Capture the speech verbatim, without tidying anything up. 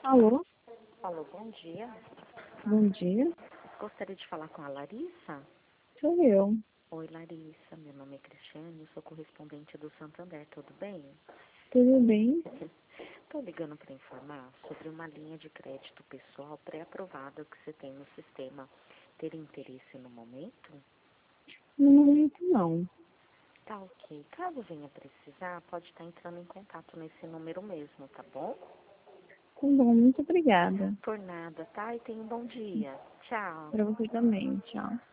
Alô, Alô, bom dia. bom dia. Gostaria de falar com a Larissa? Sou eu. Oi, Larissa. Meu nome é Cristiane, eu sou correspondente do Santander, tudo bem? Tudo bem? Estou ligando para informar sobre uma linha de crédito pessoal pré-aprovada que você tem no sistema. Ter interesse no momento? No momento não. Tá ok. Caso venha precisar, pode estar entrando em contato nesse número mesmo, tá bom? Tá bom, muito obrigada. Por nada, tá? E tenha um bom dia. Tchau. Para você também. Tchau.